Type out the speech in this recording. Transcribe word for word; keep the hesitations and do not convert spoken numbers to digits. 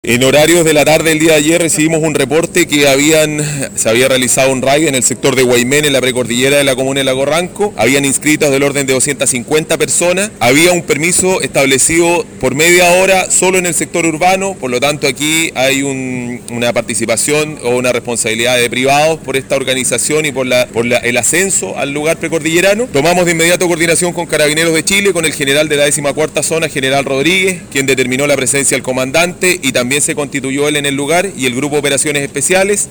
En horarios de la tarde del día de ayer recibimos un reporte que habían, se había realizado un raid en el sector de Guaymén, en la precordillera de la comuna de Lago Ranco. Habían inscritos del orden de doscientas cincuenta personas. Había un permiso establecido por media hora solo en el sector urbano, por lo tanto aquí hay un, una participación o una responsabilidad de privados por esta organización y por, la, por la, el ascenso al lugar precordillerano. Tomamos de inmediato coordinación con Carabineros de Chile, con el general de la décima cuarta zona, general Rodríguez, quien determinó la presencia del comandante y también También se constituyó él en el lugar y el Grupo de Operaciones Especiales.